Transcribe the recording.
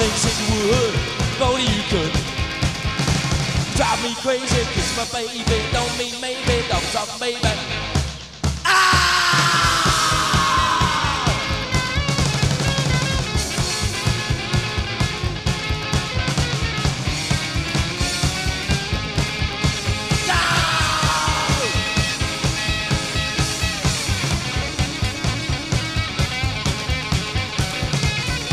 thinks it would, if only you could. Drive me crazy, kiss my baby, don't mean maybe, don't talk baby.